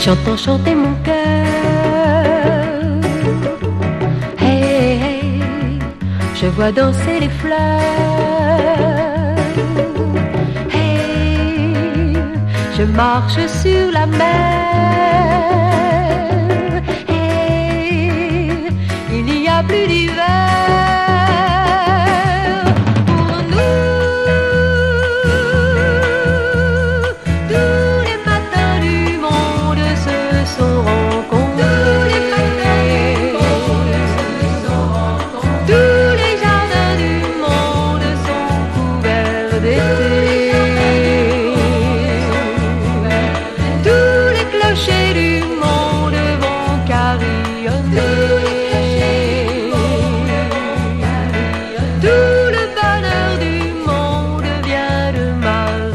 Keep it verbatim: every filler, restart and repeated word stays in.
Chantons, chanter mon cœur. Hey, hey, je vois danser les fleurs. Hey, je marche sur la mer. Hey, il n'y a plus d'hiver.